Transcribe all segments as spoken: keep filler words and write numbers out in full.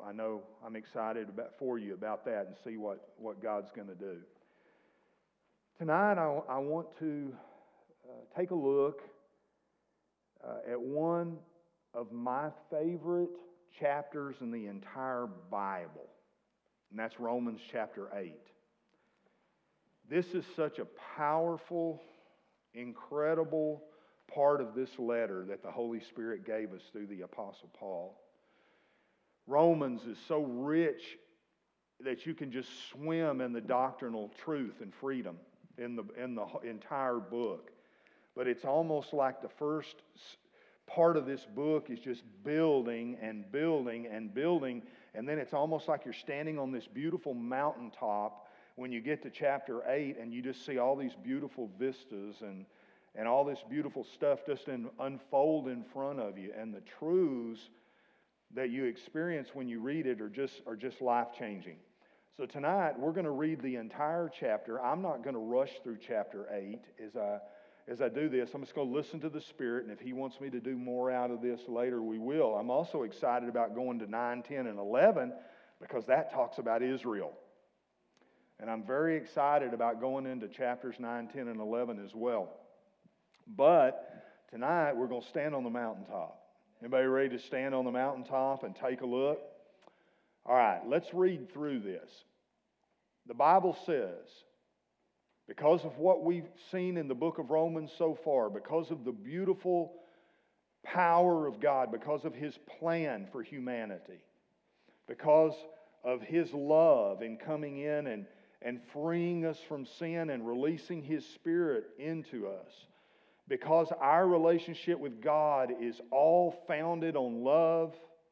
I know I'm excited about, for you about that and see what, what God's going to do. Tonight, I, I want to uh, take a look uh, at one of my favorite chapters in the entire Bible, and that's Romans chapter eight. This is such a powerful, incredible part of this letter that the Holy Spirit gave us through the Apostle Paul. Romans is so rich that you can just swim in the doctrinal truth and freedom in the, in the entire book. But it's almost like the first part of this book is just building and building and building, and then it's almost like you're standing on this beautiful mountaintop when you get to chapter eight, and you just see all these beautiful vistas and, and all this beautiful stuff just in, unfold in front of you, and the truths that you experience when you read it are just, are just life-changing. So tonight, we're going to read the entire chapter. I'm not going to rush through chapter eight as I As I do this. I'm just going to listen to the Spirit, and if He wants me to do more out of this later, we will. I'm also excited about going to nine, ten, and eleven because that talks about Israel. And I'm very excited about going into chapters nine, ten, and eleven as well. But tonight, we're going to stand on the mountaintop. Anybody ready to stand on the mountaintop and take a look? All right, let's read through this. The Bible says, because of what we've seen in the book of Romans so far, because of the beautiful power of God, because of His plan for humanity, because of His love in coming in and, and freeing us from sin and releasing His Spirit into us, because our relationship with God is all founded on love,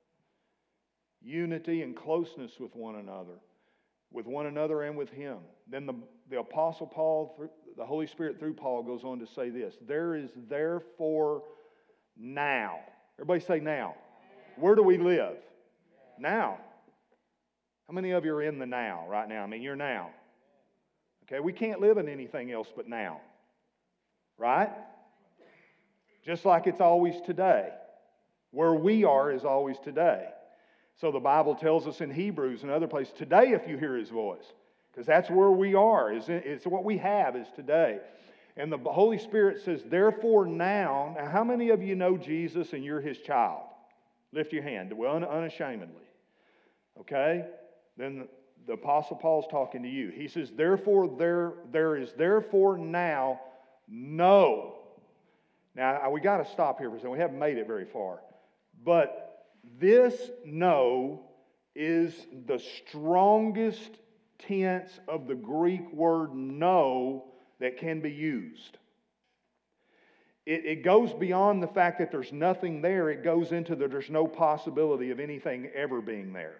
unity, and closeness with one another, with one another and with Him. Then the, the Apostle Paul, the Holy Spirit through Paul goes on to say this, there is therefore now. Everybody say now. Where do we live? Now. How many of you are in the now right now? I mean, you're now. Okay, we can't live in anything else but now. Right? Just like it's always today. Where we are is always today. So the Bible tells us in Hebrews and other places, today if you hear His voice, because that's where we are, is it's what we have is today. And the Holy Spirit says, therefore now, now how many of you know Jesus and you're His child? Lift your hand, well, unashamedly. Okay? Then the Apostle Paul's talking to you. He says, therefore there, there is therefore now no. Now, we got to stop here for a second. We haven't made it very far. But this no is the strongest tense of the Greek word no that can be used. It, it goes beyond the fact that there's nothing there. It goes into that there's no possibility of anything ever being there.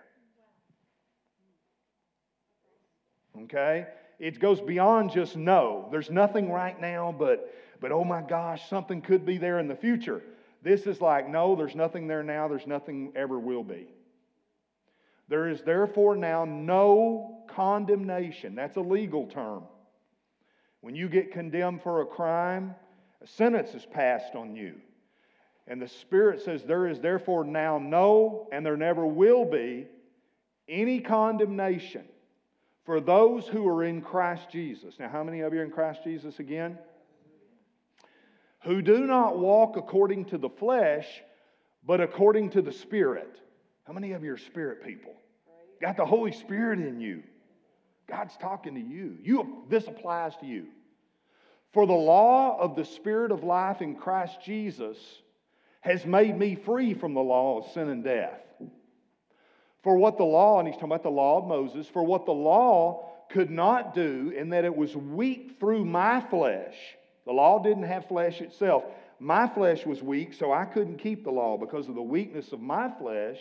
Okay? It goes beyond just no. There's nothing right now, but, but oh my gosh, something could be there in the future. This is like, no, there's nothing there now, there's nothing ever will be. There is therefore now no condemnation. That's a legal term. When you get condemned for a crime, a sentence is passed on you. And the Spirit says there is therefore now no, and there never will be, any condemnation for those who are in Christ Jesus. Now, how many of you are in Christ Jesus again? Who do not walk according to the flesh, but according to the Spirit. How many of you are Spirit people? Got the Holy Spirit in you. God's talking to you. You. This applies to you. For the law of the Spirit of life in Christ Jesus has made me free from the law of sin and death. For what the law, and he's talking about the law of Moses, for what the law could not do in that it was weak through my flesh. The law didn't have flesh itself. My flesh was weak, so I couldn't keep the law because of the weakness of my flesh.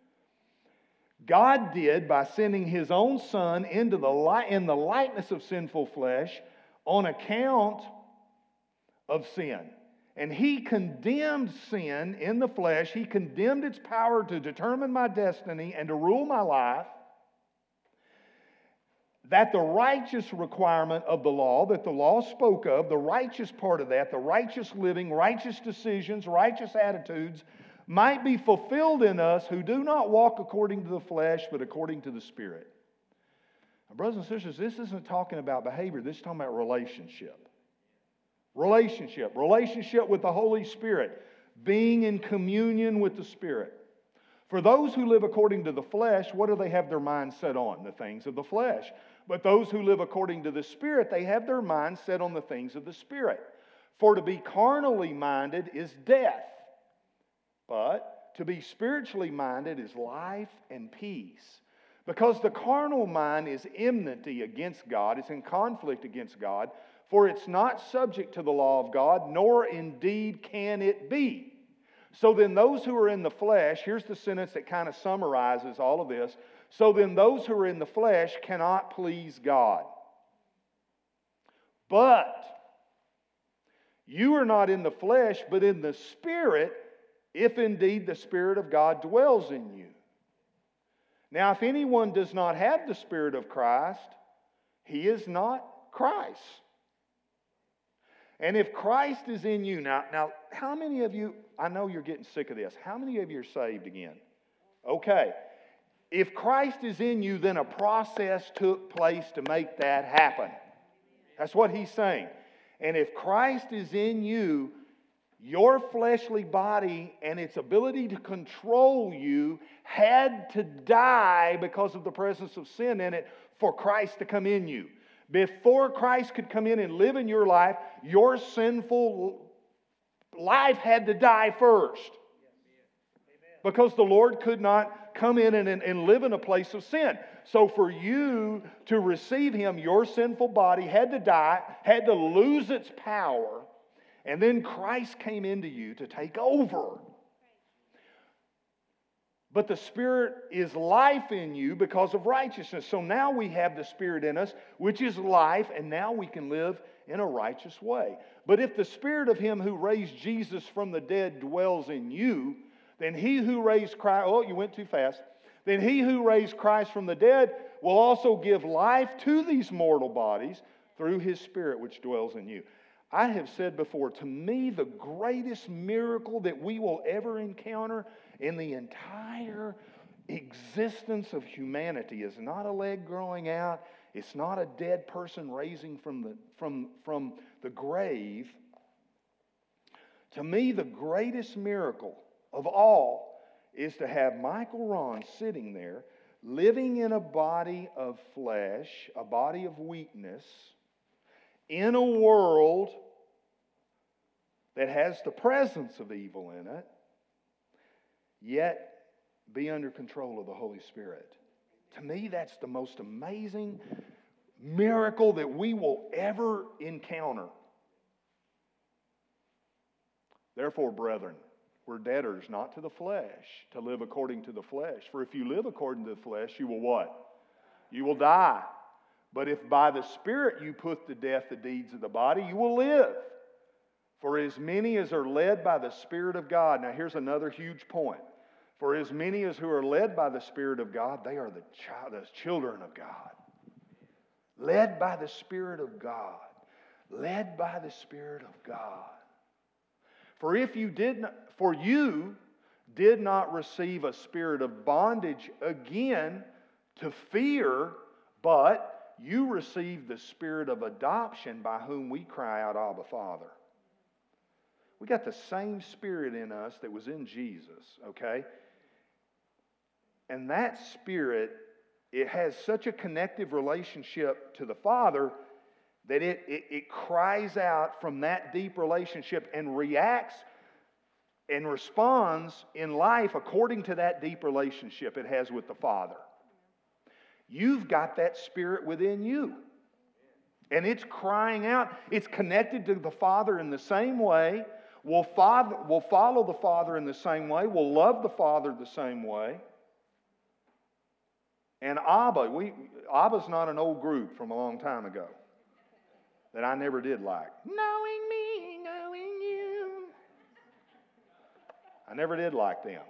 God did by sending His own Son into the light, in the likeness of sinful flesh on account of sin. And He condemned sin in the flesh. He condemned its power to determine my destiny and to rule my life. That the righteous requirement of the law, that the law spoke of, the righteous part of that, the righteous living, righteous decisions, righteous attitudes, might be fulfilled in us who do not walk according to the flesh, but according to the Spirit. Now, brothers and sisters, this isn't talking about behavior. This is talking about relationship. Relationship. Relationship with the Holy Spirit. Being in communion with the Spirit. For those who live according to the flesh, what do they have their mind set on? The things of the flesh. But those who live according to the Spirit, they have their mind set on the things of the Spirit. For to be carnally minded is death, but to be spiritually minded is life and peace. Because the carnal mind is enmity against God, it's in conflict against God, for it's not subject to the law of God, nor indeed can it be. So then those who are in the flesh, here's the sentence that kind of summarizes all of this. So then those who are in the flesh cannot please God. But you are not in the flesh, but in the Spirit, if indeed the Spirit of God dwells in you. Now, if anyone does not have the Spirit of Christ, he is not Christ. And if Christ is in you, now, now, how many of you, I know you're getting sick of this, how many of you are saved again? Okay. If Christ is in you, then a process took place to make that happen. That's what he's saying. And if Christ is in you, your fleshly body and its ability to control you had to die because of the presence of sin in it for Christ to come in you. Before Christ could come in and live in your life, your sinful life had to die first. Because the Lord could not come in and, and, and live in a place of sin. So for you to receive Him, your sinful body had to die, had to lose its power, and then Christ came into you to take over. But the Spirit is life in you because of righteousness. So now we have the Spirit in us, which is life, and now we can live in a righteous way. But if the Spirit of Him who raised Jesus from the dead dwells in you, then He who raised Christ, oh, you went too fast. Then He who raised Christ from the dead will also give life to these mortal bodies through His Spirit which dwells in you. I have said before, to me, the greatest miracle that we will ever encounter in the entire existence of humanity is not a leg growing out. It's not a dead person raising from the, from, from the grave. To me, the greatest miracle of all is to have Michael Ron sitting there, living in a body of flesh, a body of weakness, in a world that has the presence of evil in it, yet be under control of the Holy Spirit. To me, that's the most amazing miracle that we will ever encounter. Therefore, brethren, we're debtors not to the flesh, to live according to the flesh. For if you live according to the flesh, you will what? You will die. But if by the Spirit you put to death the deeds of the body, you will live. For as many as are led by the Spirit of God. Now here's another huge point. For as many as who are led by the Spirit of God, they are the, child, the children of God. Led by the Spirit of God. Led by the Spirit of God. For if you did not, for you did not receive a spirit of bondage again to fear, but you received the Spirit of adoption by whom we cry out, Abba, Father. We got the same Spirit in us that was in Jesus, okay? And that Spirit, it has such a connective relationship to the Father that it, it, it cries out from that deep relationship and reacts and responds in life according to that deep relationship it has with the Father. You've got that Spirit within you. And it's crying out. It's connected to the Father in the same way. We'll, father, we'll follow the Father in the same way. We'll love the Father the same way. And Abba, we, Abba's not an old group from a long time ago that I never did like. Knowing me, knowing you. I never did like them.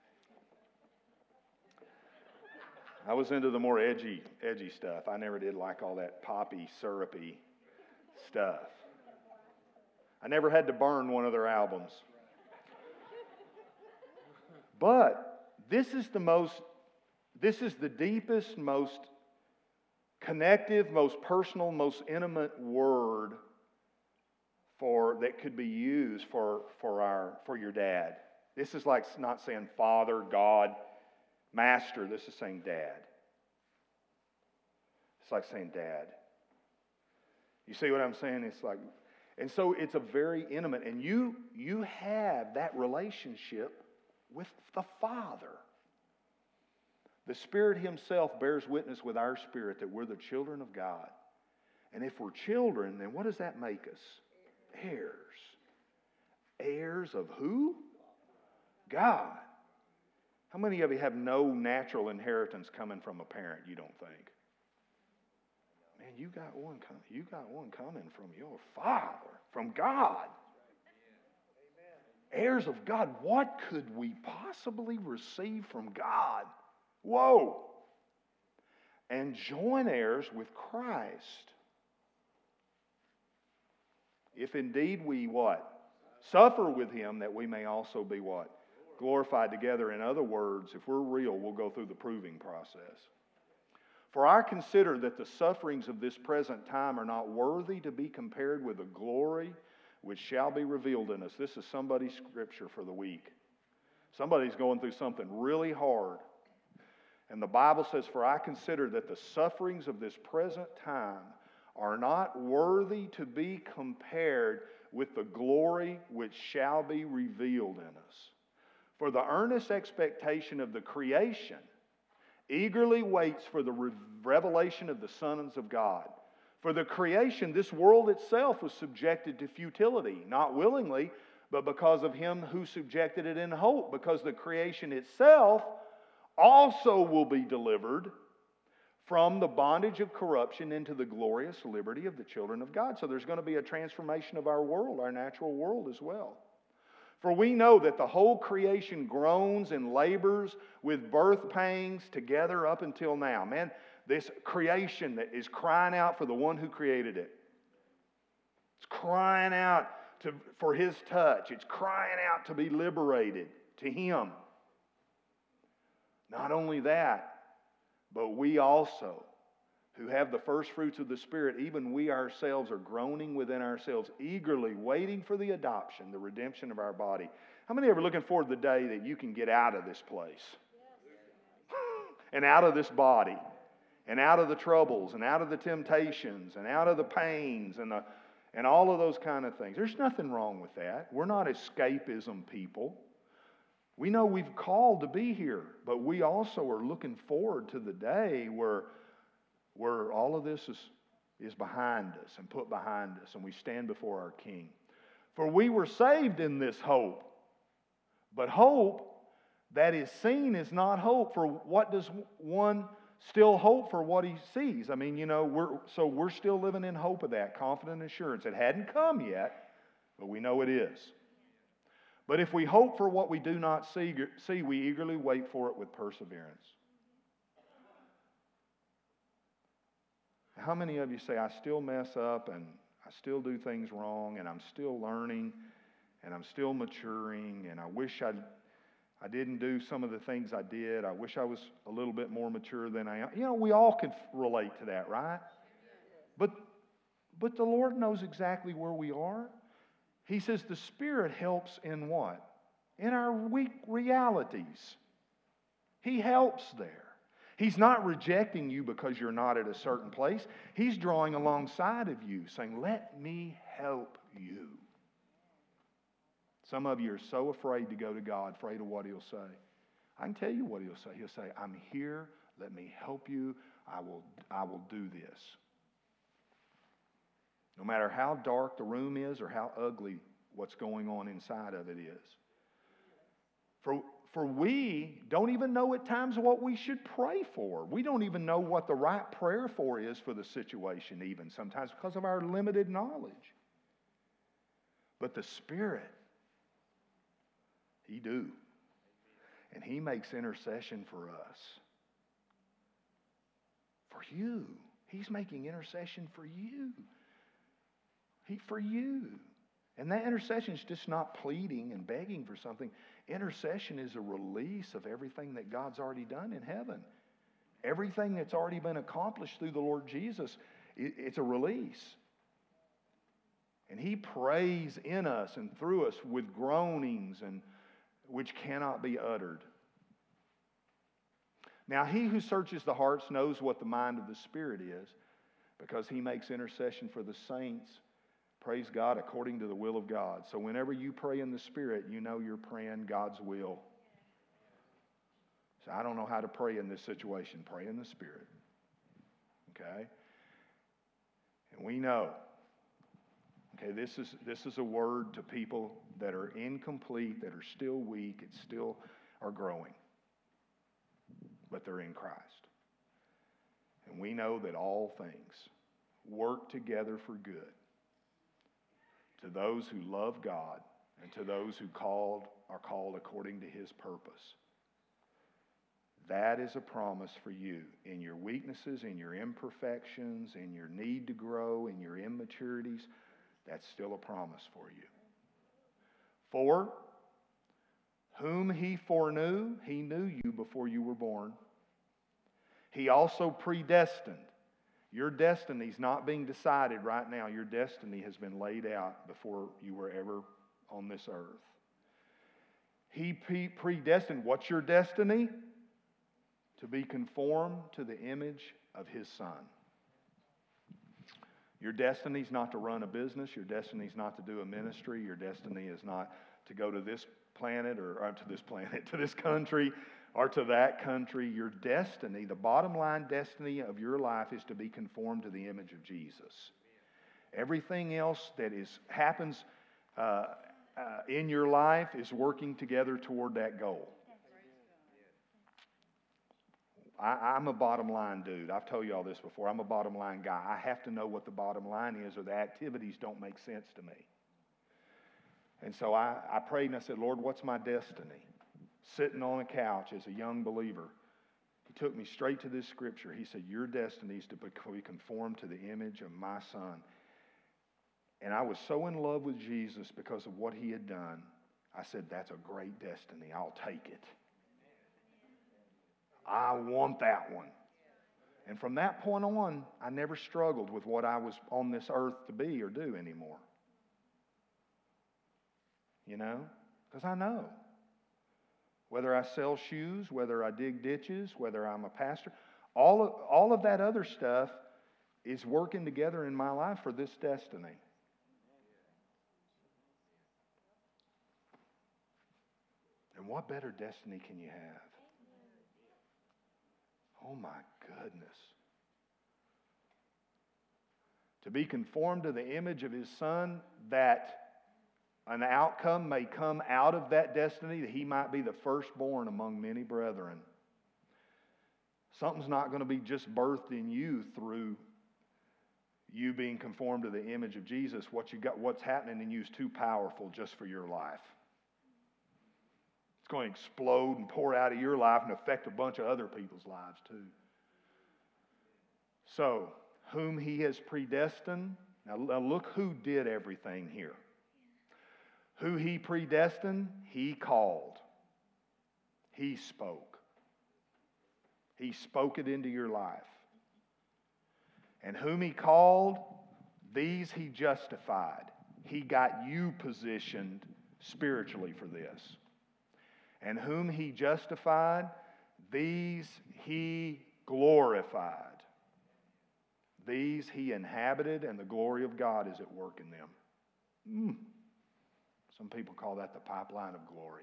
I was into the more edgy, edgy stuff. I never did like all that poppy, syrupy stuff. I never had to burn one of their albums. But this is the most, this is the deepest, most connective, most personal, most intimate word for that could be used for, for our for your dad. This is like not saying Father, God, Master. This is saying Dad. It's like saying Dad. You see what I'm saying? It's like, and so it's a very intimate, and you you have that relationship with the Father. The Spirit Himself bears witness with our spirit that we're the children of God. And if we're children, then what does that make us? Heirs. Heirs of who? God. How many of you have no natural inheritance coming from a parent, you don't think? Man, you got one coming. You got one coming from your Father, from God. Heirs of God. What could we possibly receive from God? Whoa! And join heirs with Christ. If indeed we what? Suffer with Him, that we may also be what? Glorified together. In other words, if we're real, we'll go through the proving process. For I consider that the sufferings of this present time are not worthy to be compared with the glory which shall be revealed in us. This is somebody's scripture for the week. Somebody's going through something really hard. And the Bible says, for I consider that the sufferings of this present time are not worthy to be compared with the glory which shall be revealed in us. For the earnest expectation of the creation eagerly waits for the re- revelation of the sons of God. For the creation, this world itself was subjected to futility, not willingly, but because of Him who subjected it in hope, because the creation itself also will be delivered from the bondage of corruption into the glorious liberty of the children of God. So there's going to be a transformation of our world, our natural world as well. For we know that the whole creation groans and labors with birth pangs together up until now. Man, this creation that is crying out for the one who created it. It's crying out to, for His touch. It's crying out to be liberated to Him. Not only that, but we also, who have the first fruits of the Spirit, even we ourselves are groaning within ourselves, eagerly waiting for the adoption, the redemption of our body. How many are looking forward to the day that you can get out of this place? And out of this body, and out of the troubles, and out of the temptations, and out of the pains, and, the, and all of those kind of things. There's nothing wrong with that. We're not escapism people. We know we've called to be here, but we also are looking forward to the day where, where all of this is, is behind us and put behind us, and we stand before our King. For we were saved in this hope. But hope that is seen is not hope. For what does one still hope for what he sees? I mean, you know, we're so we're still living in hope of that, confident assurance. It hadn't come yet, but we know it is. But if we hope for what we do not see, see, we eagerly wait for it with perseverance. How many of you say, I still mess up and I still do things wrong and I'm still learning and I'm still maturing and I wish I'd, I didn't do some of the things I did. I wish I was a little bit more mature than I am. You know, we all can relate to that, right? But, but the Lord knows exactly where we are. He says the Spirit helps in what? In our weak realities. He helps there. He's not rejecting you because you're not at a certain place. He's drawing alongside of you, saying, let me help you. Some of you are so afraid to go to God, afraid of what He'll say. I can tell you what He'll say. He'll say, I'm here. Let me help you. I will, I will do this. No matter how dark the room is or how ugly what's going on inside of it is. For, for we don't even know at times what we should pray for. We don't even know what the right prayer for is for the situation even sometimes because of our limited knowledge. But the Spirit, He do. And He makes intercession for us. For you. He's making intercession for you. He, for you. And that intercession is just not pleading and begging for something. Intercession is a release of everything that God's already done in heaven. Everything that's already been accomplished through the Lord Jesus, it's a release. And He prays in us and through us with groanings and which cannot be uttered. Now, He who searches the hearts knows what the mind of the Spirit is, because He makes intercession for the saints, praise God, according to the will of God. So whenever you pray in the Spirit, you know you're praying God's will. So I don't know how to pray in this situation. Pray in the Spirit. Okay? And we know, okay, this is, this is a word to people that are incomplete, that are still weak, and still are growing. But they're in Christ. And we know that all things work together for good to those who love God and to those who called are called according to His purpose. That is a promise for you in your weaknesses, in your imperfections, in your need to grow, in your immaturities. That's still a promise for you. For whom He foreknew, He knew you before you were born. He also predestined. Your destiny's not being decided right now. Your destiny has been laid out before you were ever on this earth. He predestined. What's your destiny? To be conformed to the image of His Son. Your destiny is not to run a business. Your destiny is not to do a ministry. Your destiny is not to go to this planet or, or to this planet, to this country or to that country. Your destiny, the bottom line destiny of your life, is to be conformed to the image of Jesus. Everything else that is happens uh, uh, in your life is working together toward that goal. I, I'm a bottom line dude. I've told you all this before. I'm a bottom line guy. I have to know what the bottom line is, or the activities don't make sense to me. And so I, I prayed and I said, Lord, what's my destiny? Sitting on a couch as a young believer, He took me straight to this scripture. He said, your destiny is to be conformed to the image of my Son. And I was so in love with Jesus because of what He had done. I said, that's a great destiny. I'll take it. I want that one. And from that point on, I never struggled with what I was on this earth to be or do anymore. You know? Because I know. Whether I sell shoes, whether I dig ditches, whether I'm a pastor, all of, all of that other stuff is working together in my life for this destiny. And what better destiny can you have? Oh my goodness. To be conformed to the image of His Son, that an outcome may come out of that destiny, that He might be the firstborn among many brethren. Something's not going to be just birthed in you through you being conformed to the image of Jesus. What you got, what's happening in you is too powerful just for your life. It's going to explode and pour out of your life and affect a bunch of other people's lives too. So, whom He has predestined. Now look who did everything here. Who He predestined, He called. He spoke. He spoke it into your life. And whom He called, these He justified. He got you positioned spiritually for this. And whom He justified, these He glorified. These He inhabited, and the glory of God is at work in them. Mm. Some people call that the pipeline of glory.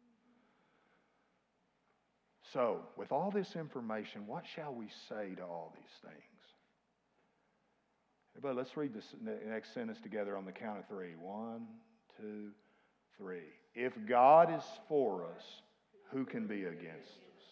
So, with all this information, what shall we say to all these things? Everybody, let's read this next sentence together on the count of three. One, two, three. If God is for us, who can be against us?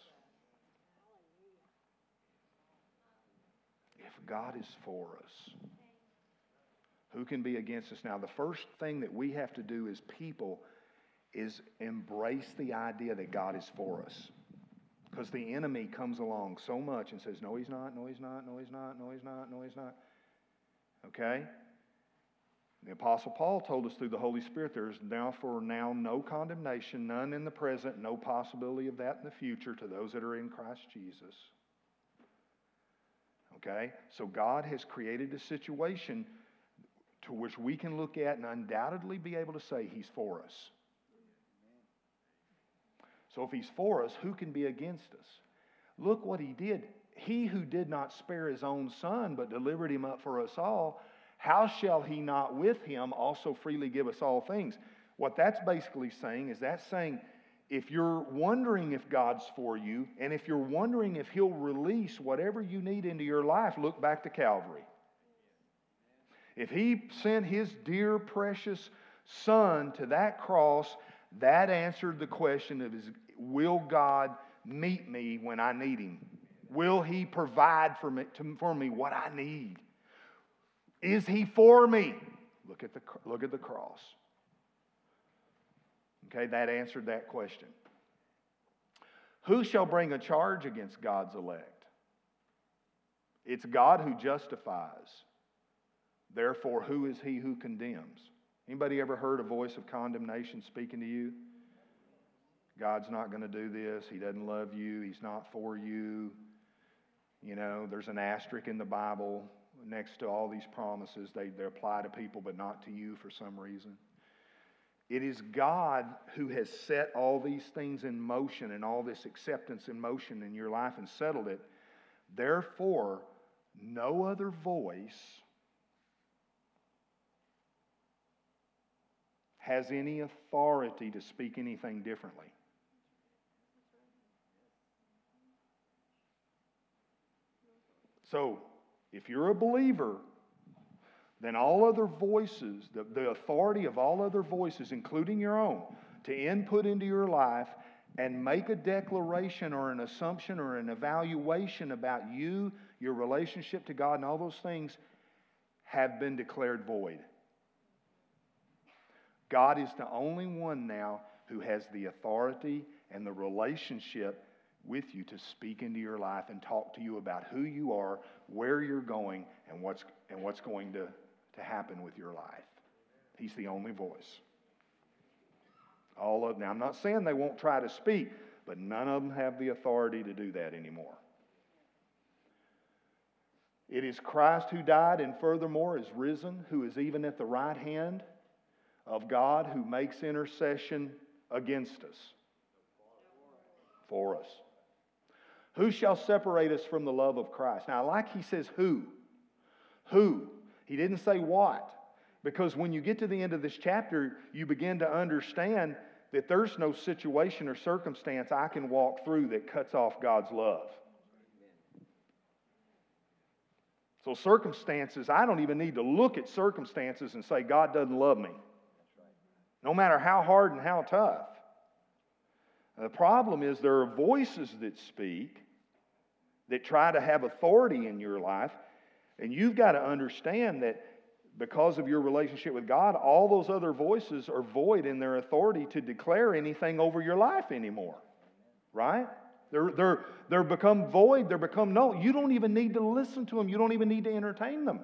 If God is for us, who can be against us? Now, the first thing that we have to do as people is embrace the idea that God is for us. Because the enemy comes along so much and says, no, he's not, no, he's not, no, he's not, no, he's not, no, he's not. Okay? The Apostle Paul told us through the Holy Spirit, there is now for now no condemnation, none in the present, no possibility of that in the future to those that are in Christ Jesus. Okay? So God has created a situation to which we can look at and undoubtedly be able to say He's for us. So if He's for us, who can be against us? Look what He did. He who did not spare His own Son, but delivered Him up for us all, how shall He not with Him also freely give us all things? What that's basically saying is that's saying if you're wondering if God's for you, and if you're wondering if He'll release whatever you need into your life, look back to Calvary. If He sent His dear, precious Son to that cross, that answered the question of, is, will God meet me when I need Him? Will He provide for me, to, for me what I need? Is He for me? Look at the, look at the cross. Okay, that answered that question. Who shall bring a charge against God's elect? It's God who justifies. Therefore, who is He who condemns? Anybody ever heard a voice of condemnation speaking to you? God's not going to do this. He doesn't love you. He's not for you. You know, there's an asterisk in the Bible next to all these promises. They, they apply to people, but not to you for some reason. It is God who has set all these things in motion and all this acceptance in motion in your life and settled it. Therefore, no other voice has any authority to speak anything differently. So, if you're a believer, then all other voices, the, the authority of all other voices, including your own, to input into your life and make a declaration or an assumption or an evaluation about you, your relationship to God, and all those things have been declared void. God is the only one now who has the authority and the relationship with you to speak into your life and talk to you about who you are, where you're going, and what's and what's going to, to happen with your life. He's the only voice. All of now, I'm not saying they won't try to speak, but none of them have the authority to do that anymore. It is Christ who died and furthermore is risen, who is even at the right hand of God, who makes intercession against us, for us. Who shall separate us from the love of Christ? Now, I like he says who. Who. He didn't say what. Because when you get to the end of this chapter, you begin to understand that there's no situation or circumstance I can walk through that cuts off God's love. So circumstances, I don't even need to look at circumstances and say God doesn't love me. No matter how hard and how tough. The problem is there are voices that speak that try to have authority in your life, and you've got to understand that because of your relationship with God, all those other voices are void in their authority to declare anything over your life anymore. Right? They're, they're, they're become void, they're become no. You don't even need to listen to them. You don't even need to entertain them.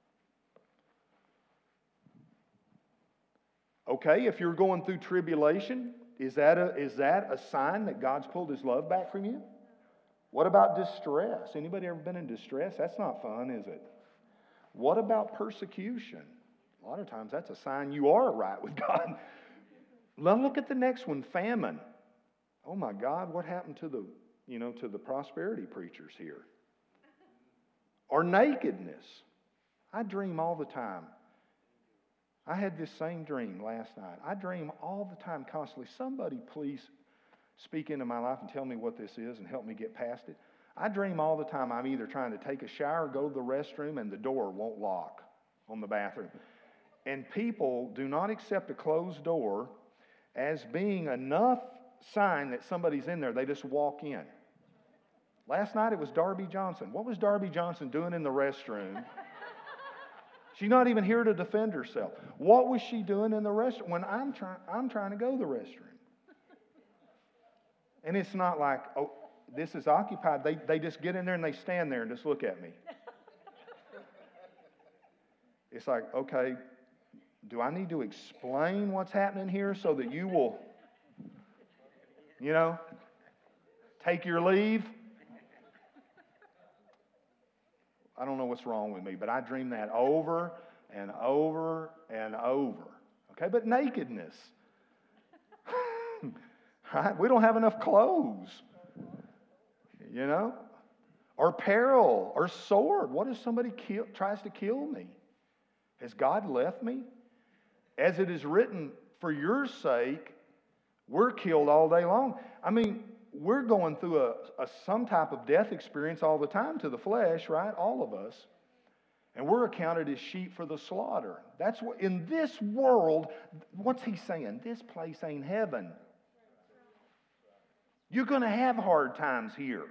Okay, if you're going through tribulation, is that a, is that a sign that God's pulled His love back from you? What about distress? Anybody ever been in distress? That's not fun, is it? What about persecution? A lot of times that's a sign you are right with God. Now look at the next one, famine. Oh my God, what happened to the, you know, to the prosperity preachers here? Or nakedness. I dream all the time. I had this same dream last night. I dream all the time, constantly. Somebody please speak into my life and tell me what this is and help me get past it. I dream all the time I'm either trying to take a shower, go to the restroom, and the door won't lock on the bathroom. And people do not accept a closed door as being enough sign that somebody's in there. They just walk in. Last night it was Darby Johnson. What was Darby Johnson doing in the restroom? She's not even here to defend herself. What was she doing in the restroom when I'm trying I'm trying to go to the restroom? And it's not like, oh, this is occupied. They they just get in there and they stand there and just look at me. It's like, okay, do I need to explain what's happening here so that you will, you know, take your leave? I don't know what's wrong with me, but I dream that over and over and over. Okay, but nakedness. Right? We don't have enough clothes. You know? Or peril, or sword. What if somebody kill, tries to kill me? Has God left me? As it is written, for your sake, we're killed all day long. I mean, we're going through a, a some type of death experience all the time to the flesh, right? All of us. And we're accounted as sheep for the slaughter. That's what, in this world, what's he saying? This place ain't heaven. You're going to have hard times here.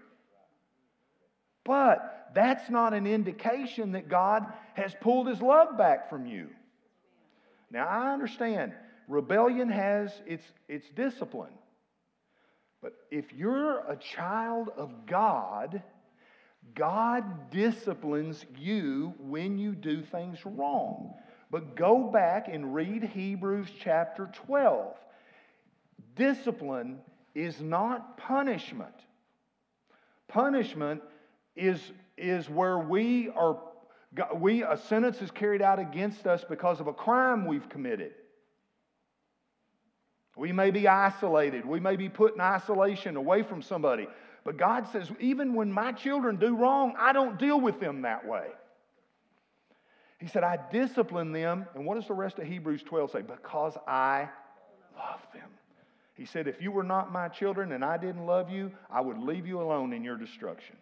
But that's not an indication that God has pulled his love back from you. Now, I understand rebellion has its, its discipline. But if you're a child of God, God disciplines you when you do things wrong. But go back and read Hebrews chapter twelve. Discipline is not punishment. Punishment is, is where we are, we, a sentence is carried out against us because of a crime we've committed. We may be isolated. We may be put in isolation away from somebody. But God says, even when my children do wrong, I don't deal with them that way. He said, I discipline them. And what does the rest of Hebrews twelve say? Because I love them. He said, if you were not my children and I didn't love you, I would leave you alone in your destruction.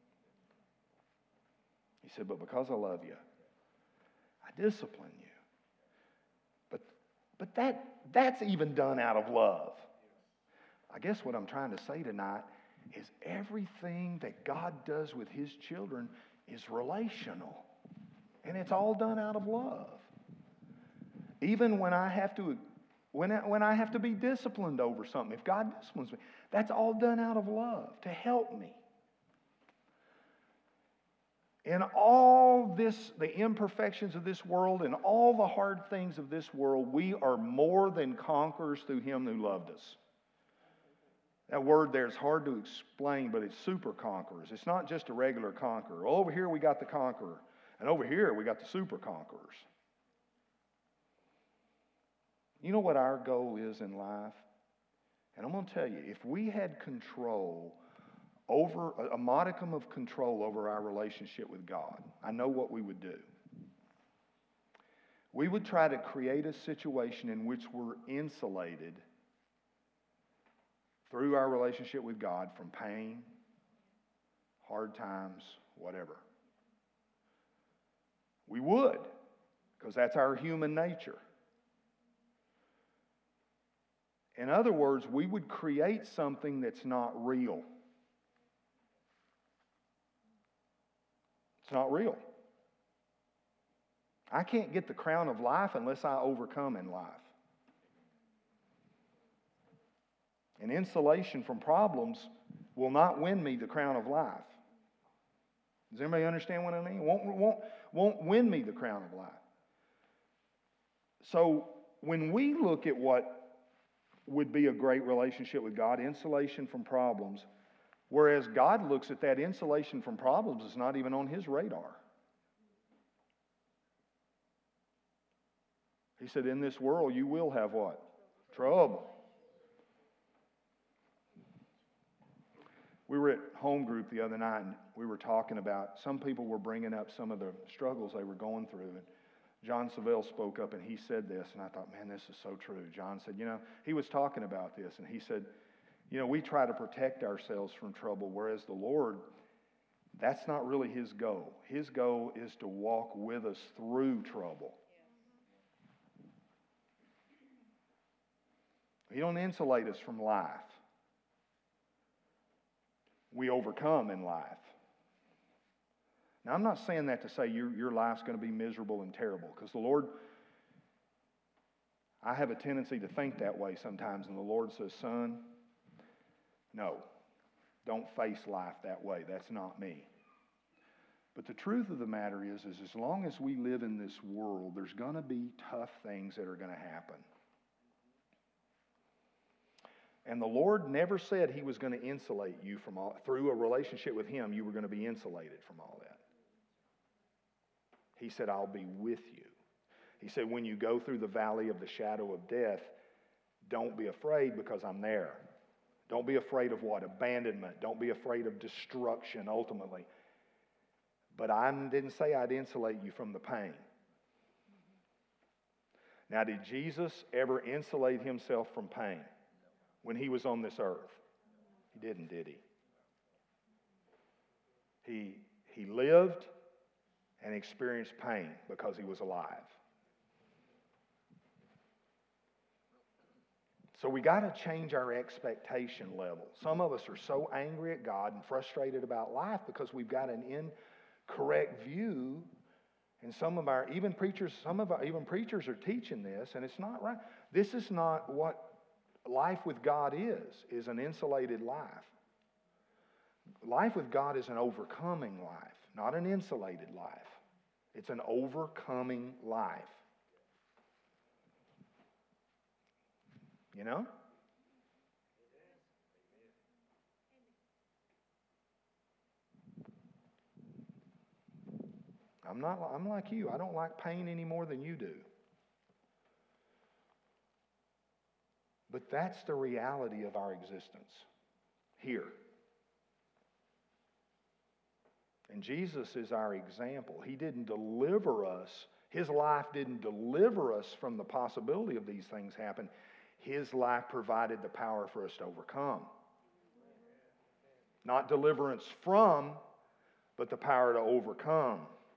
He said, but because I love you, I discipline you. But, but that, that's even done out of love. I guess what I'm trying to say tonight is everything that God does with his children is relational. And it's all done out of love. Even when I have to when I, when I have to be disciplined over something, if God disciplines me, that's all done out of love to help me. In all this, the imperfections of this world and all the hard things of this world, we are more than conquerors through him who loved us. That word there is hard to explain, but it's super conquerors. It's not just a regular conqueror. Over here we got the conqueror, and over here we got the super conquerors. You know what our goal is in life? And I'm going to tell you, if we had control over, a modicum of control over our relationship with God, I know what we would do. We would try to create a situation in which we're insulated through our relationship with God from pain, hard times, whatever. We would, because that's our human nature. In other words, we would create something that's not real. It's not real. I can't get the crown of life unless I overcome in life. And insulation from problems will not win me the crown of life. Does anybody understand what I mean? Won't, won't, won't win me the crown of life. So when we look at what would be a great relationship with God, insulation from problems, whereas God looks at that insulation from problems is not even on his radar. He said, in this world you will have what? Trouble. We were at home group the other night, and we were talking about, some people were bringing up some of the struggles they were going through. And John Savelle spoke up and he said this, and I thought, man, this is so true. John said, you know, he was talking about this, and he said, you know, we try to protect ourselves from trouble, whereas the Lord, that's not really his goal. His goal is to walk with us through trouble. He don't insulate us from life. We overcome in life. Now, I'm not saying that to say your, your life's going to be miserable and terrible, because the Lord, I have a tendency to think that way sometimes, and the Lord says, son, no, don't face life that way. That's not me. But the truth of the matter is, is as long as we live in this world, there's going to be tough things that are going to happen. And the Lord never said He was going to insulate you from all, through a relationship with Him, you were going to be insulated from all that. He said, I'll be with you. He said, when you go through the valley of the shadow of death, don't be afraid because I'm there. Don't be afraid of what? Abandonment. Don't be afraid of destruction ultimately. But I didn't say I'd insulate you from the pain. Now, did Jesus ever insulate Himself from pain when He was on this earth? He didn't, did He? He, he lived and experienced pain because He was alive. So we got to change our expectation level. Some of us are so angry at God and frustrated about life because we've got an incorrect view. And some of our, even preachers, some of our, even preachers are teaching this, and it's not right. This is not what life with God is, is an insulated life. Life with God is an overcoming life, not an insulated life. It's an overcoming life. You know? I'm not, I'm like you. I don't like pain any more than you do. But that's the reality of our existence here. And Jesus is our example. He didn't deliver us. His life didn't deliver us from the possibility of these things happening. His life provided the power for us to overcome. Not deliverance from, but the power to overcome.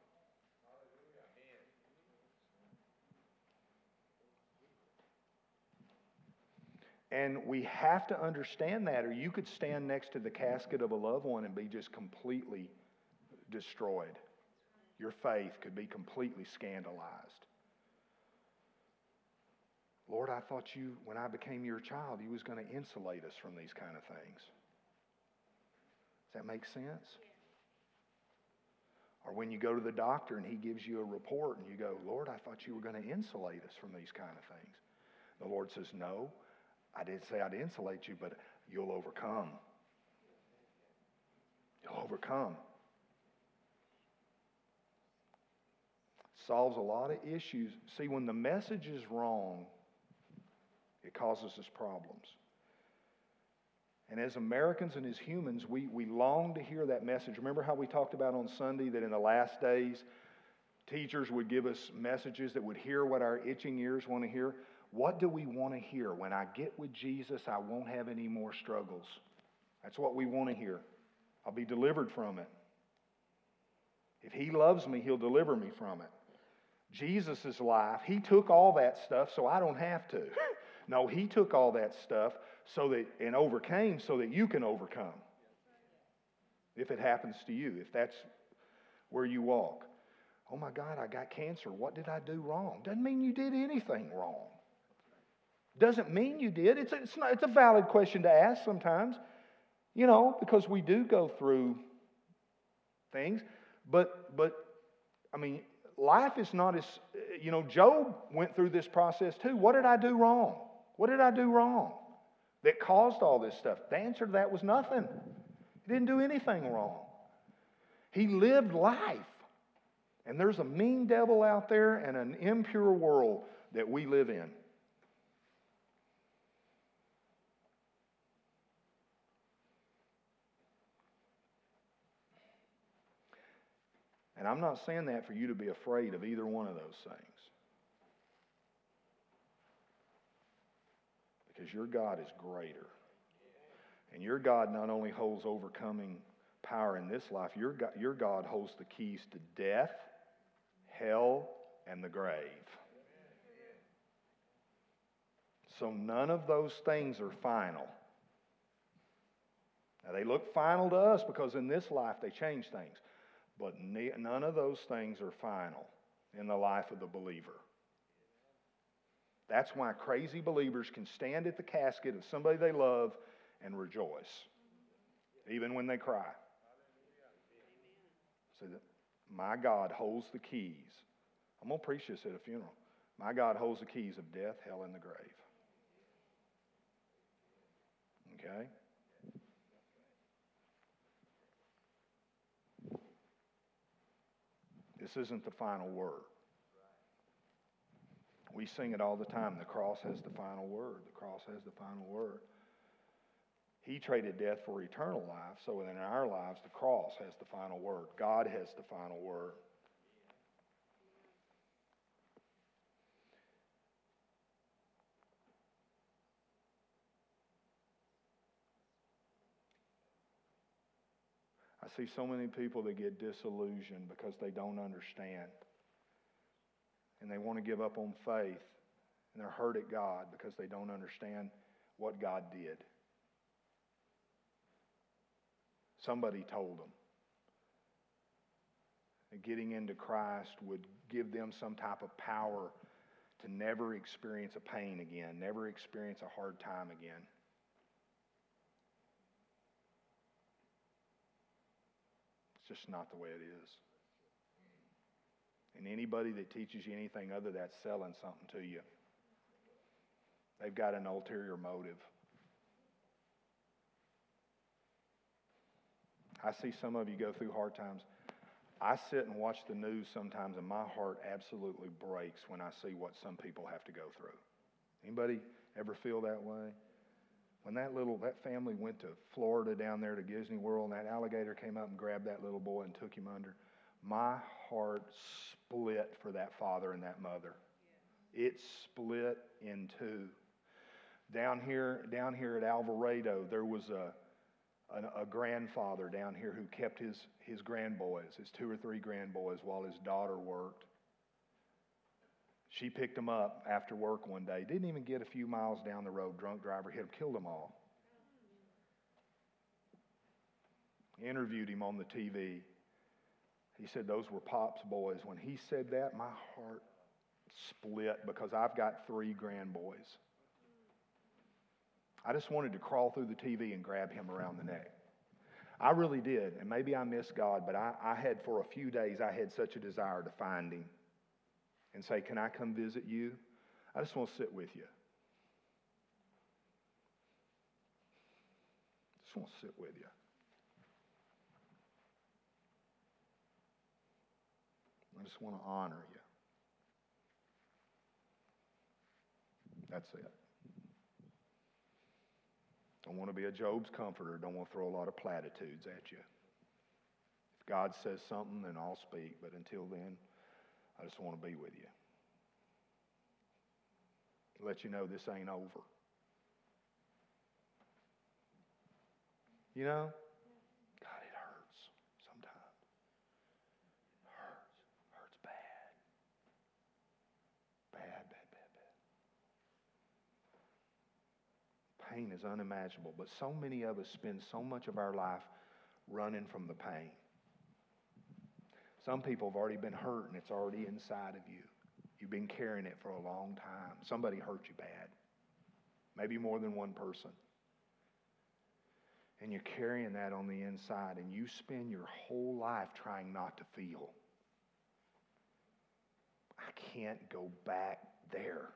And we have to understand that, or you could stand next to the casket of a loved one and be just completely destroyed. Your faith could be completely scandalized. Lord, I thought you, when I became your child, you was going to insulate us from these kind of things. Does that make sense? Or when you go to the doctor and he gives you a report and you go, Lord, I thought you were going to insulate us from these kind of things. The Lord says, no, I didn't say I'd insulate you, but you'll overcome. You'll overcome. Solves a lot of issues. See, when the message is wrong, it causes us problems. And as Americans and as humans, we, we long to hear that message. Remember how we talked about on Sunday that in the last days, teachers would give us messages that would hear what our itching ears want to hear? What do we want to hear? When I get with Jesus, I won't have any more struggles. That's what we want to hear. I'll be delivered from it. If He loves me, He'll deliver me from it. Jesus' life, He took all that stuff so I don't have to. No, He took all that stuff so that and overcame so that you can overcome. If it happens to you, if that's where you walk. Oh my God, I got cancer. What did I do wrong? Doesn't mean you did anything wrong. Doesn't mean you did. It's a, it's, not, it's a valid question to ask sometimes. You know, because we do go through things. But, but I mean, life is not as, you know, Job went through this process too. What did I do wrong? What did I do wrong that caused all this stuff? The answer to that was nothing. He didn't do anything wrong. He lived life. And there's a mean devil out there and an impure world that we live in. And I'm not saying that for you to be afraid of either one of those things. Because your God is greater. And your God not only holds overcoming power in this life, your God, your God holds the keys to death, hell, and the grave. So none of those things are final. Now they look final to us because in this life they change things. But none of those things are final in the life of the believer. That's why crazy believers can stand at the casket of somebody they love and rejoice, even when they cry. See that? My God holds the keys. I'm going to preach this at a funeral. My God holds the keys of death, hell, and the grave. Okay? This isn't the final word. We sing it all the time. The cross has the final word. The cross has the final word. He traded death for eternal life, so in our lives, the cross has the final word. God has the final word. I see so many people that get disillusioned because they don't understand. And they want to give up on faith. And they're hurt at God because they don't understand what God did. Somebody told them that getting into Christ would give them some type of power to never experience a pain again, never experience a hard time again. It's just not the way it is. And anybody that teaches you anything other than that's selling something to you. They've got an ulterior motive. I see some of you go through hard times. I sit and watch the news sometimes, and my heart absolutely breaks when I see what some people have to go through. Anybody ever feel that way? When that little that family went to Florida down there to Disney World, and that alligator came up and grabbed that little boy and took him under, my heart split for that father and that mother. It split in two. Down here, down here at Alvarado, there was a A, a grandfather down here who kept his, his grandboys, his two or three grandboys, while his daughter worked. She picked him up after work one day. Didn't even get a few miles down the road. Drunk driver hit him, killed them all. Interviewed him on the T V. He said those were Pop's boys. When he said that, my heart split because I've got three grandboys. I just wanted to crawl through the T V and grab him around the neck. I really did, and maybe I missed God, but I, I had for a few days, I had such a desire to find him and say, can I come visit you? I just want to sit with you. Just want to sit with you. I just want to honor you. That's it. Don't want to be a Job's comforter. Don't want to throw a lot of platitudes at you. If God says something, then I'll speak. But until then, I just want to be with you. Let you know this ain't over. You know, God, it hurts sometimes. It hurts. It hurts bad. Bad, bad, bad, bad. Pain is unimaginable, but so many of us spend so much of our life running from the pain. Some people have already been hurt and it's already inside of you. You've been carrying it for a long time. Somebody hurt you bad. Maybe more than one person. And you're carrying that on the inside, and you spend your whole life trying not to feel. I can't go back there.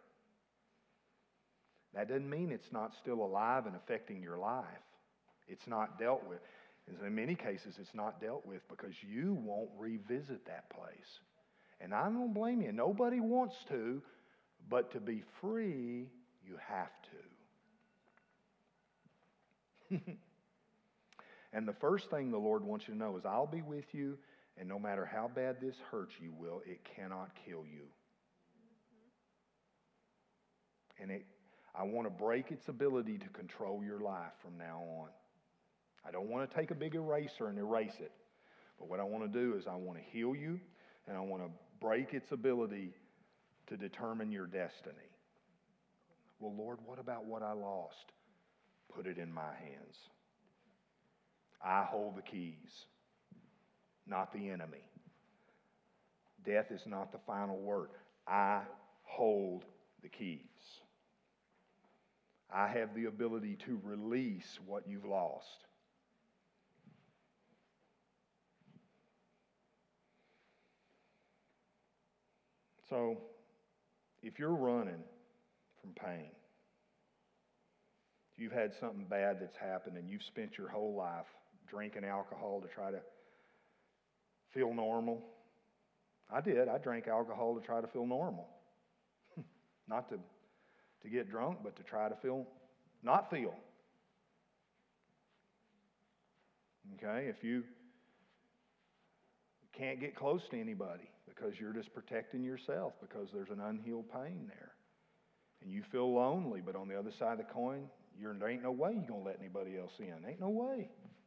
That doesn't mean it's not still alive and affecting your life. It's not dealt with. In many cases, it's not dealt with because you won't revisit that place. And I don't blame you. Nobody wants to, but to be free, you have to. And the first thing the Lord wants you to know is, I'll be with you, and no matter how bad this hurts you will, it cannot kill you. And it, I want to break its ability to control your life from now on. I don't want to take a big eraser and erase it. But what I want to do is I want to heal you, and I want to break its ability to determine your destiny. Well, Lord, what about what I lost? Put it in my hands. I hold the keys, not the enemy. Death is not the final word. I hold the keys. I have the ability to release what you've lost. So, if you're running from pain, if you've had something bad that's happened and you've spent your whole life drinking alcohol to try to feel normal, I did. I drank alcohol to try to feel normal. Not to, to get drunk, but to try to feel, not feel. Okay? If you can't get close to anybody because you're just protecting yourself because there's an unhealed pain there. And you feel lonely, but on the other side of the coin, you're, there ain't no way you're going to let anybody else in. Ain't no way.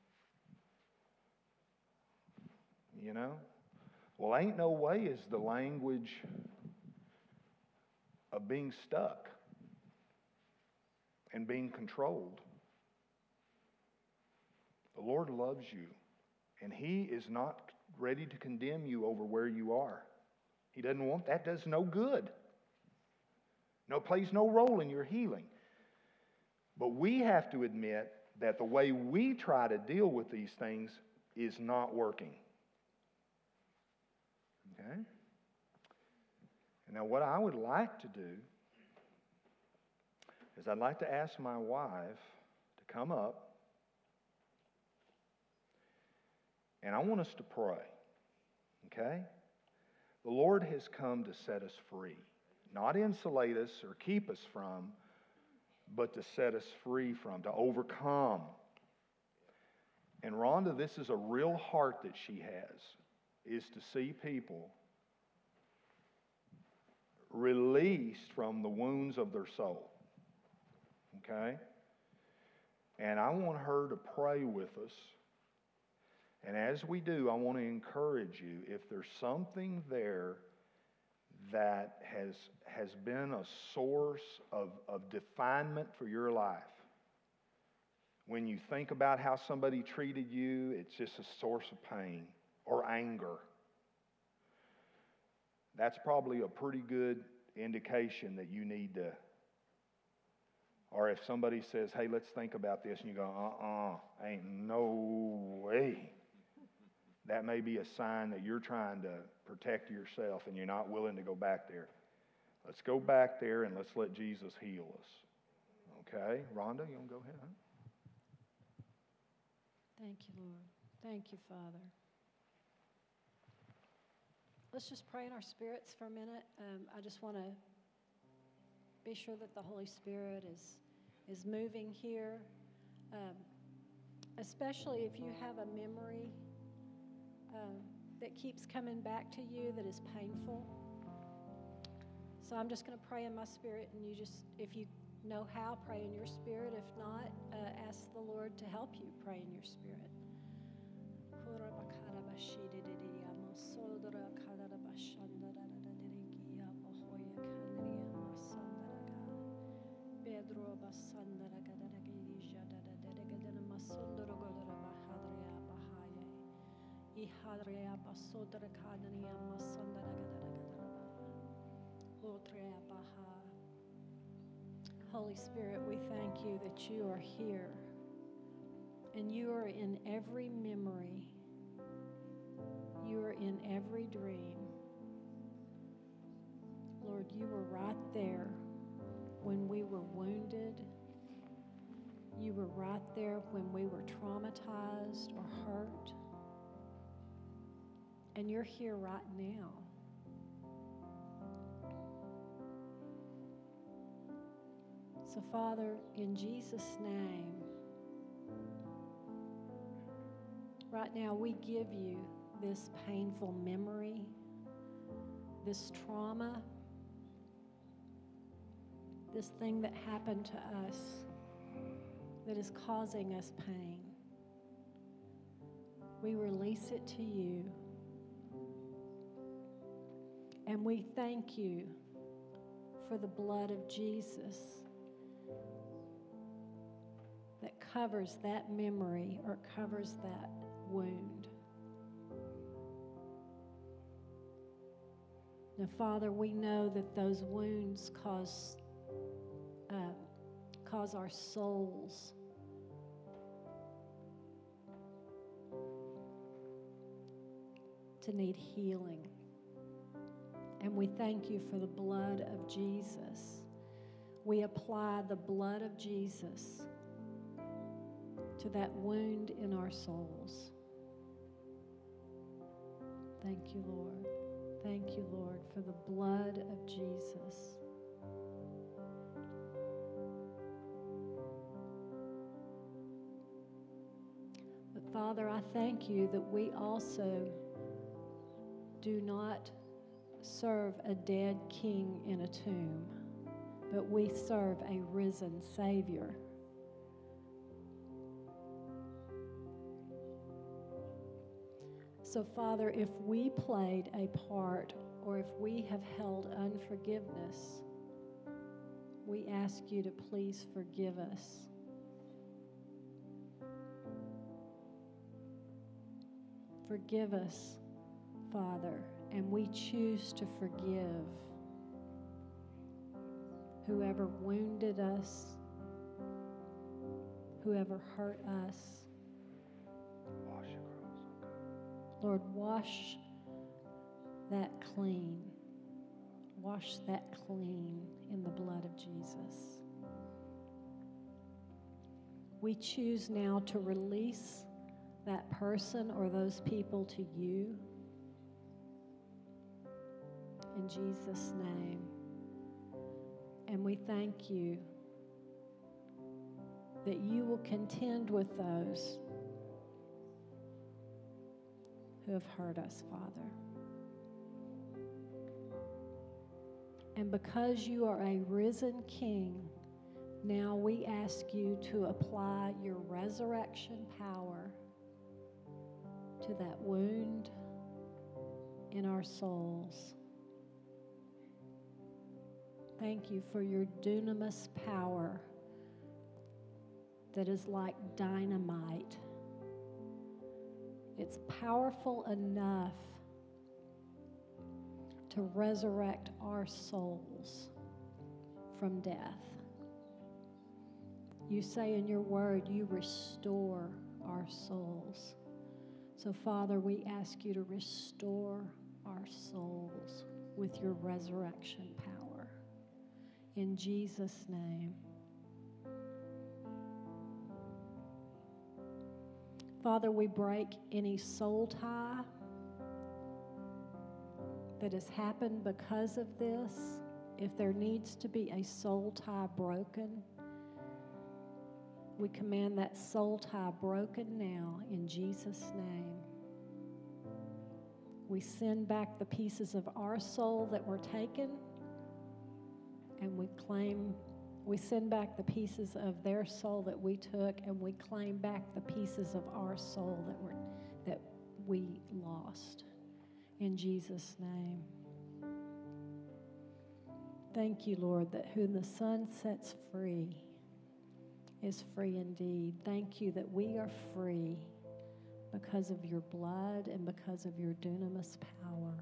You know? Well, ain't no way is the language of being stuck and being controlled. The Lord loves you, and He is not ready to condemn you over where you are. He doesn't want that. Does no good. No, plays no role in your healing. But we have to admit that the way we try to deal with these things is not working. Okay? And now what I would like to do is I'd like to ask my wife to come up, and I want us to pray. Okay? The Lord has come to set us free. Not insulate us or keep us from, but to set us free from, to overcome. And Rhonda, this is a real heart that she has, is to see people released from the wounds of their soul. Okay? And I want her to pray with us. And as we do, I want to encourage you, if there's something there that has, has been a source of, of definement for your life, when you think about how somebody treated you, it's just a source of pain or anger. That's probably a pretty good indication that you need to. Or if somebody says, hey, let's think about this, and you go, uh-uh, ain't no way. That may be a sign that you're trying to protect yourself and you're not willing to go back there. Let's go back there and let's let Jesus heal us. Okay? Rhonda, you want to go ahead? Huh? Thank you, Lord. Thank you, Father. Let's just pray in our spirits for a minute. Um, I just want to be sure that the Holy Spirit is, is moving here, um, especially if you have a memory um, that keeps coming back to you that is painful. So I'm just going to pray in my spirit, and you just, if you know how, pray in your spirit. If not, uh, ask the Lord to help you pray in your spirit. Holy Spirit, we thank you that you are here and you are in every memory. You are in every dream. Lord, you were right there when we were wounded. You were right there when we were traumatized or hurt. And you're here right now. So, Father, in Jesus' name, right now we give you this painful memory, this trauma, this thing that happened to us that is causing us pain. We release it to you. And we thank you for the blood of Jesus that covers that memory or covers that wound. Now, Father, we know that those wounds cause, uh, cause our souls to need healing. And we thank you for the blood of Jesus. We apply the blood of Jesus to that wound in our souls. Thank you, Lord. Thank you, Lord, for the blood of Jesus. But Father, I thank you that we also do not serve a dead king in a tomb, but we serve a risen Savior. So, Father, if we played a part or if we have held unforgiveness, we ask you to please forgive us. Forgive us, Father, and we choose to forgive whoever wounded us, whoever hurt us. Wash across, oh God. Lord, wash that clean. Wash that clean in the blood of Jesus. We choose now to release that person or those people to you. In Jesus' name. And we thank you that you will contend with those who have hurt us, Father. And because you are a risen King, now we ask you to apply your resurrection power to that wound in our souls. Thank you for your dunamis power that is like dynamite. It's powerful enough to resurrect our souls from death. You say in your word, you restore our souls. So, Father, we ask you to restore our souls with your resurrection power. In Jesus' name. Father, we break any soul tie that has happened because of this. If there needs to be a soul tie broken, we command that soul tie broken now in Jesus' name. We send back the pieces of our soul that were taken, and we claim, we send back the pieces of their soul that we took, and we claim back the pieces of our soul that were that we lost. In Jesus' name. Thank you, Lord, that whom the Son sets free is free indeed. Thank you that we are free because of your blood and because of your dunamis power.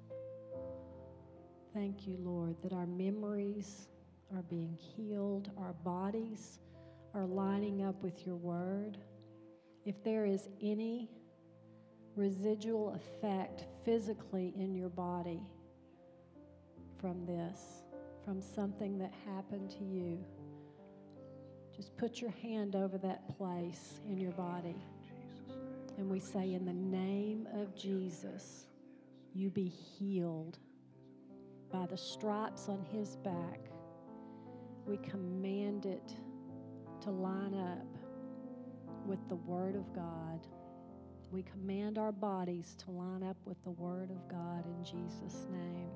Thank you, Lord, that our memories are being healed, our bodies are lining up with your word. If there is any residual effect physically in your body from this, from something that happened to you, just put your hand over that place in your body. And we say, in the name of Jesus, you be healed. By the stripes on his back, we command it to line up with the Word of God. We command our bodies to line up with the Word of God in Jesus' name.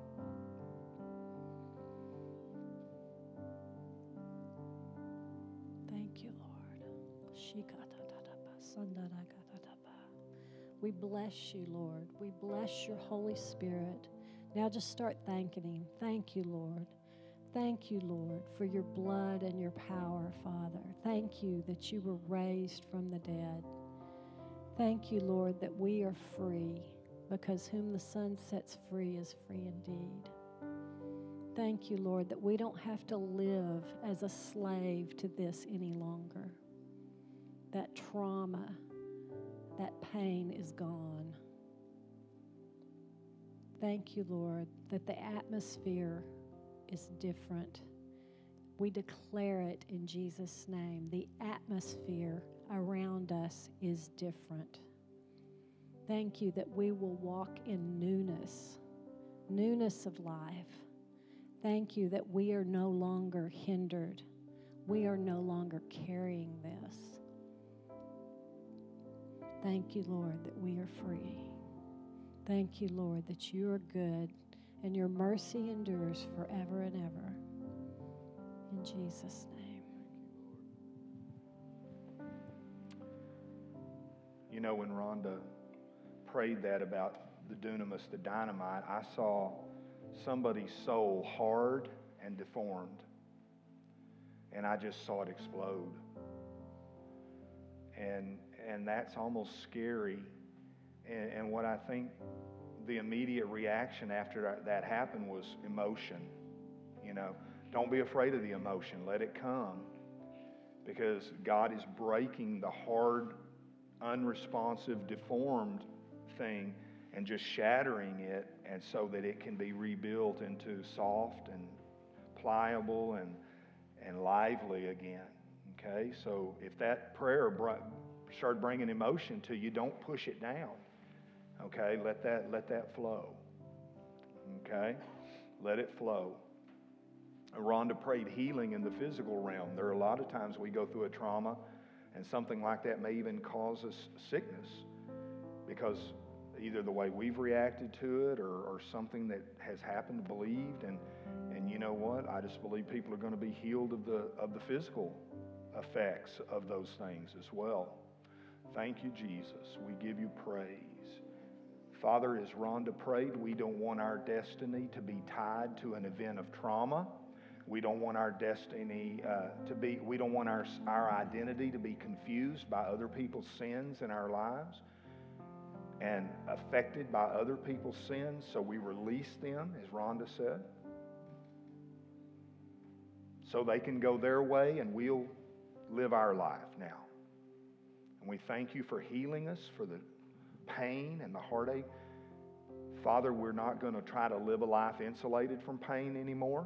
Thank you, Lord. We bless you, Lord. We bless your Holy Spirit. Now just start thanking him. Thank you, Lord. Thank you, Lord, for your blood and your power, Father. Thank you that you were raised from the dead. Thank you, Lord, that we are free, because whom the Son sets free is free indeed. Thank you, Lord, that we don't have to live as a slave to this any longer. That trauma, that pain is gone. Thank you, Lord, that the atmosphere is different. We declare it in Jesus' name. The atmosphere around us is different. Thank you that we will walk in newness, newness of life. Thank you that we are no longer hindered. We are no longer carrying this. Thank you, Lord, that we are free. Thank you, Lord, that you are good and your mercy endures forever and ever. In Jesus' name. You know, when Rhonda prayed that about the dunamis, the dynamite, I saw somebody's soul hard and deformed. And I just saw it explode. And and that's almost scary. And, and what I think the immediate reaction after that happened was emotion. You know, don't be afraid of the emotion. Let it come. Because God is breaking the hard, unresponsive, deformed thing and just shattering it, and so that it can be rebuilt into soft and pliable and and lively again. Okay, so if that prayer brought, started bringing emotion to you, don't push it down. Okay, let that let that flow. Okay, let it flow. Rhonda prayed healing in the physical realm. There are a lot of times we go through a trauma, and something like that may even cause us sickness because either the way we've reacted to it or, or something that has happened, believed, and and you know what? I just believe people are going to be healed of the of the physical effects of those things as well. Thank you, Jesus. We give you praise. Father, as Rhonda prayed, we don't want our destiny to be tied to an event of trauma. We don't want our destiny uh, to be, we don't want our, our identity to be confused by other people's sins in our lives and affected by other people's sins, so we release them, as Rhonda said, so they can go their way and we'll live our life now. And we thank you for healing us, for the pain and the heartache. Father, we're not going to try to live a life insulated from pain anymore,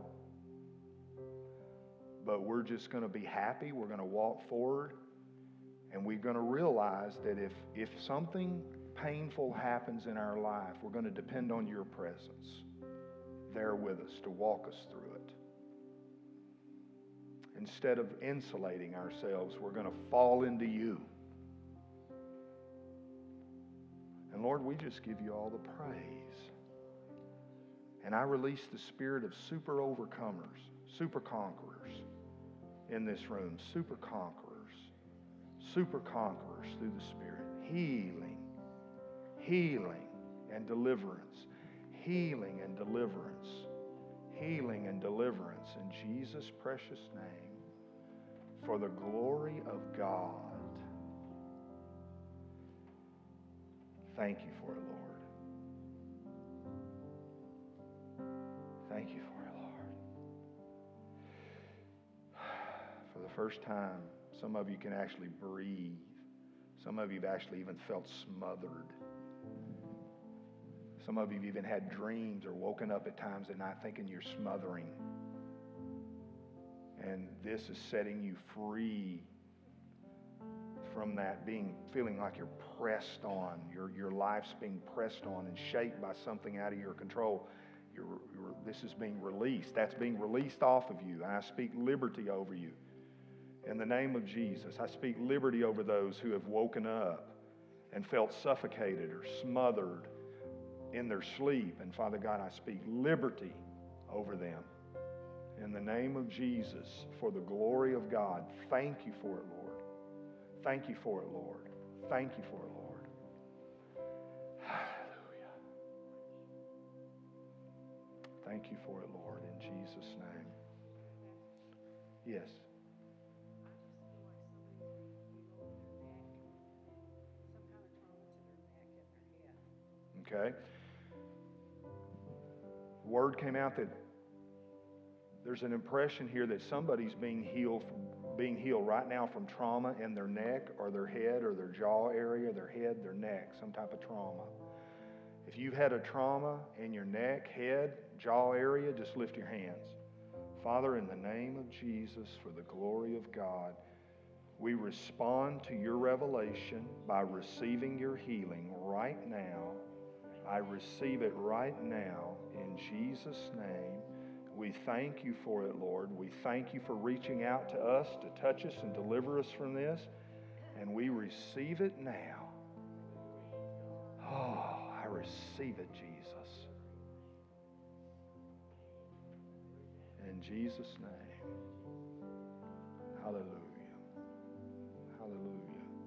but we're just going to be happy. We're going to walk forward, and we're going to realize that if, if something painful happens in our life, we're going to depend on your presence there with us to walk us through it. Instead of insulating ourselves, we're going to fall into you. And Lord, we just give you all the praise. And I release the spirit of super overcomers, super conquerors in this room, super conquerors, super conquerors through the Spirit. Healing, healing and deliverance, healing and deliverance, healing and deliverance in Jesus' precious name for the glory of God. Thank you for it, Lord. Thank you for it, Lord. For the first time, some of you can actually breathe. Some of you have actually even felt smothered. Some of you have even had dreams or woken up at times at night thinking you're smothering. And this is setting you free from that, being feeling like you're pressed on. Your, your life's being pressed on and shaped by something out of your control. You're, you're, this is being released. That's being released off of you. And I speak liberty over you. In the name of Jesus, I speak liberty over those who have woken up and felt suffocated or smothered in their sleep. And Father God, I speak liberty over them. In the name of Jesus, for the glory of God, thank you for it, Lord. Thank you for it, Lord. Thank you for it, Lord. Hallelujah. Thank you for it, Lord, in Jesus' name. Yes. Okay. Word came out that there's an impression here that somebody's being healed from being healed right now from trauma in their neck or their head or their jaw area, their head, their neck, some type of trauma. If you've had a trauma in your neck, head, jaw area, just lift your hands. Father, in the name of Jesus, for the glory of God, we respond to your revelation by receiving your healing right now. I receive it right now in Jesus' name. We thank you for it, Lord. We thank you for reaching out to us to touch us and deliver us from this. And we receive it now. Oh, I receive it, Jesus. In Jesus' name. Hallelujah.